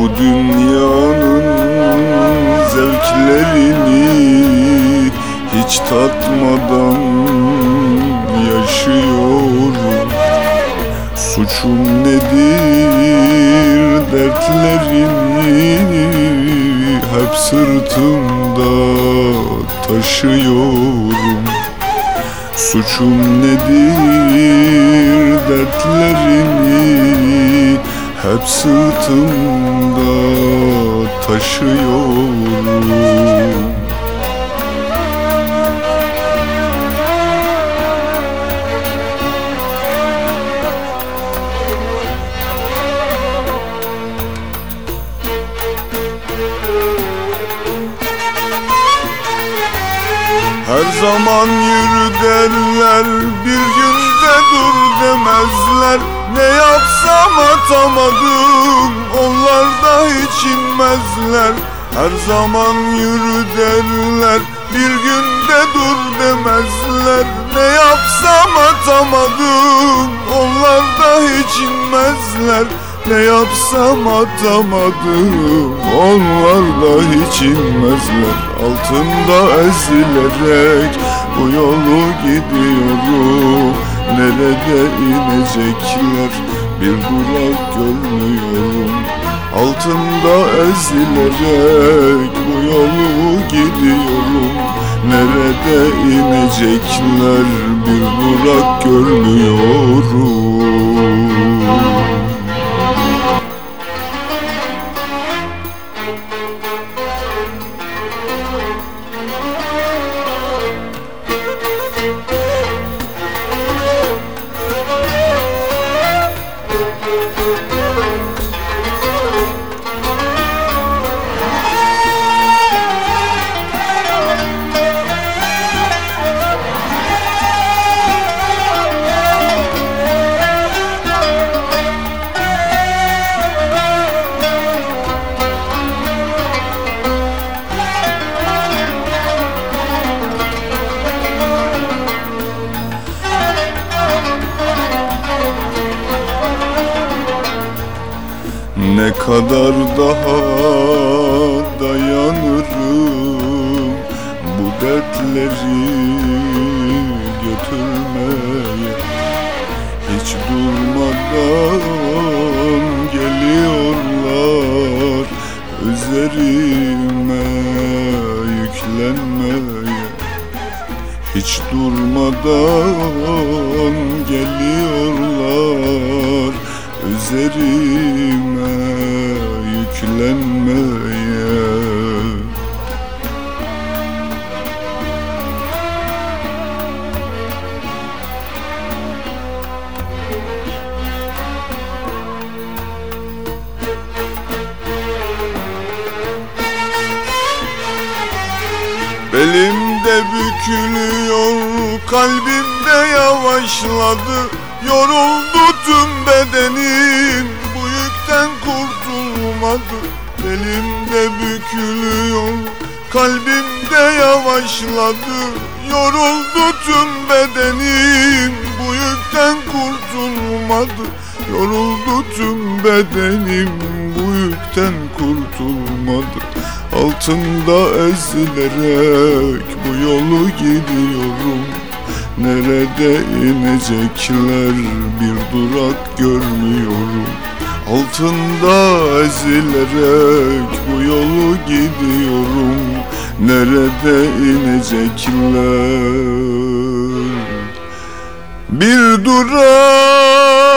Bu dünyanın zevklerini hiç tatmadan yaşıyorum. Suçum nedir, dertlerimi hep sırtımda taşıyorum. Suçum nedir, dertlerimi hep sırtımda taşıyorum. Her zaman yürü derler, bir günde dur demezler. Ne yapsam atamadım, onlar da hiç inmezler. Her zaman yürü derler, bir günde dur demezler. Ne yapsam atamadım, onlar da hiç inmezler. Ne yapsam atamadım, onlar da hiç inmezler. Altında ezilerek bu yolu gidiyorum. Nerede inecekler, bir durak görmüyorum. Altında ezilerek bu yolu gidiyorum. Nerede inecekler, bir durak görmüyorum. Ne kadar daha dayanırım bu dertleri götürmeye? Hiç durmadan geliyorlar üzerime yüklenmeye. Hiç durmadan geliyorlar üzerime yüklenmeye. Belimde bükülüyor, kalbimde yavaşladı. Yoruldu tüm bedenim, bu yükten kurtulmadı. Belimde bükülüyor, kalbimde yavaşladı. Yoruldu tüm bedenim, bu yükten kurtulmadı. Yoruldu tüm bedenim, bu yükten kurtulmadı. Altında ezilerek bu yolu gidiyorum. Nerede inecekler, bir durak görmüyorum. Altında ezilerek bu yolu gidiyorum. Nerede inecekler, bir durak